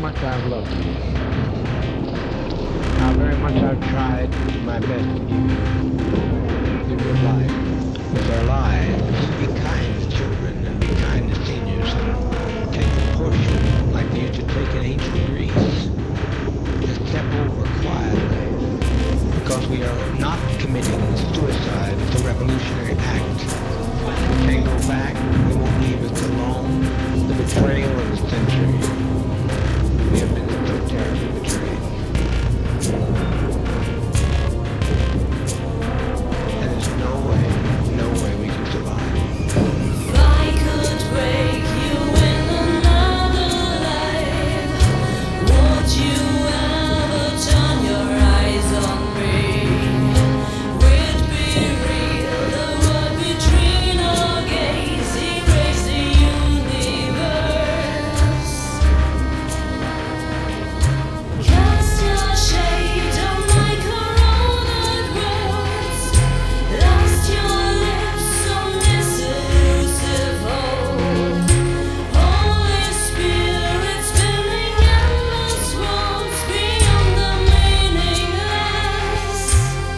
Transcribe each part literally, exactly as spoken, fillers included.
much I've loved you, how very much I've tried my best to give you, give you life. With our lives, be kind to children and be kind to seniors. Take the portion like they used to take in ancient Greece. Just step over quietly, because we are not committing suicide. It's a revolutionary act. We can't go back. We won't leave it alone. The betrayal of the century. We have been so terribly betrayed. And there's no way, no way we can survive. If I could break you in another life, would you ever turn your eyes on me? Would it be real, the word between our gaze erase the universe? Cast your shade on my corroded words, lost your lips on this elusive hold. Holy Spirit spinning endless roads beyond the meaningless.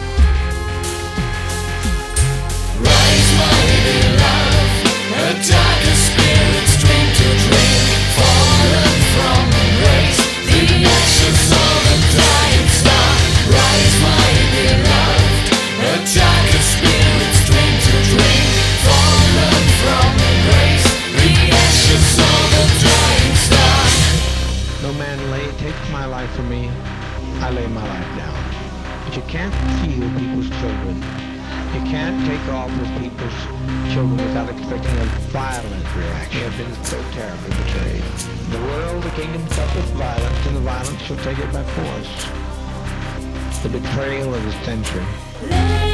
Rise, my beloved, a darker spirit stream to drink, fallen from grace, the ashes of a dying star. Rise, my beloved, a darker spirit stream to drink, fallen from grace, the ashes of a dying star. No man lay takes my life from me. I lay my life down. But you can't heal people's children. You can't take off with people's children without expecting a violent reaction. You have been so terribly betrayed. The world, the kingdom suffers violence, and the violence shall take it by force. The betrayal of the century. Lay